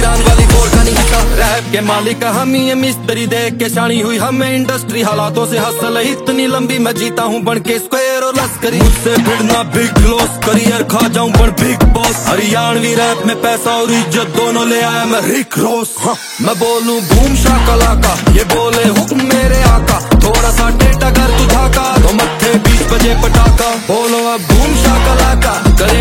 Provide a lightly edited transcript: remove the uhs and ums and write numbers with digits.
Iran वाली four का नहीं हटा। रैप के मालिक हम ही मिस्त्री देख के शानी हुई हमें इंडस्ट्री, हालातों से हसल इतनी लंबी मैं जीता हूँ बन के स्क्वायर और लश्करी। मुझसे भिड़ना बिग लॉस, करियर खा जाऊं पर बिग बॉस। हरियाणवी रैप में पैसा और इज्जत दोनों ले आया मैं रिक रॉस। मैं बोलूं बूम शाकला का, ये बोले हुक्म मेरे आका। थोड़ा सा टेट अगर तू झाका तो मत्थे 20 बजे पटाखा। बोलो अब बूम शाकला का।